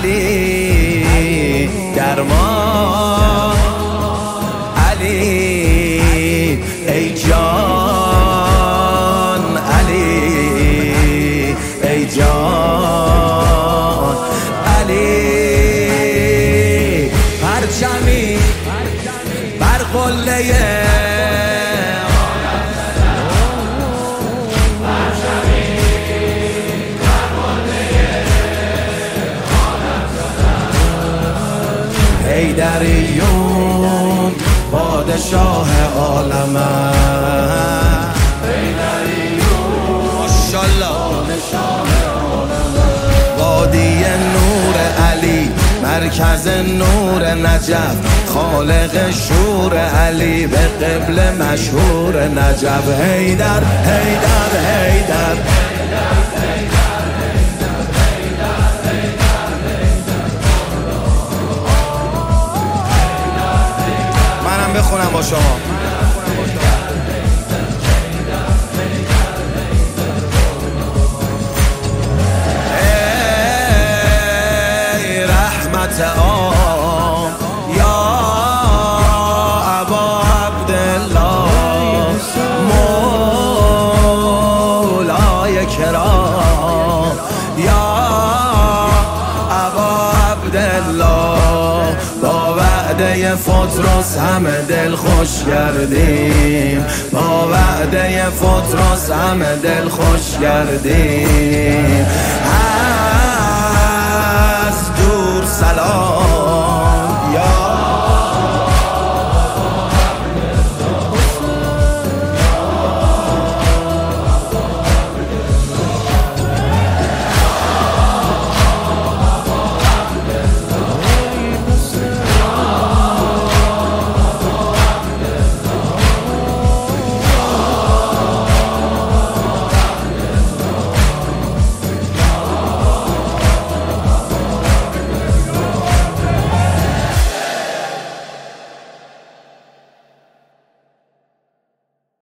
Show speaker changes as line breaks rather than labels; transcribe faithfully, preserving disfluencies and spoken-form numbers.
علی درمان، علی ای جان، علی ای جان، علی پرچمی بر قله حیدریون پادشاه عالم، ماشاءالله وادی نور علی، مرکز نور نجف، خالق شور علی، به قبل مشهور نجف. حیدر حیدر حیدر بخونم با شما. ای رحمت عام یا ابا عبدالله، مولای کرام یا ابا عبدالله، با وعده فطرس همه دل خوش گردیم، با وعده فطرس همه دل خوش گردیم.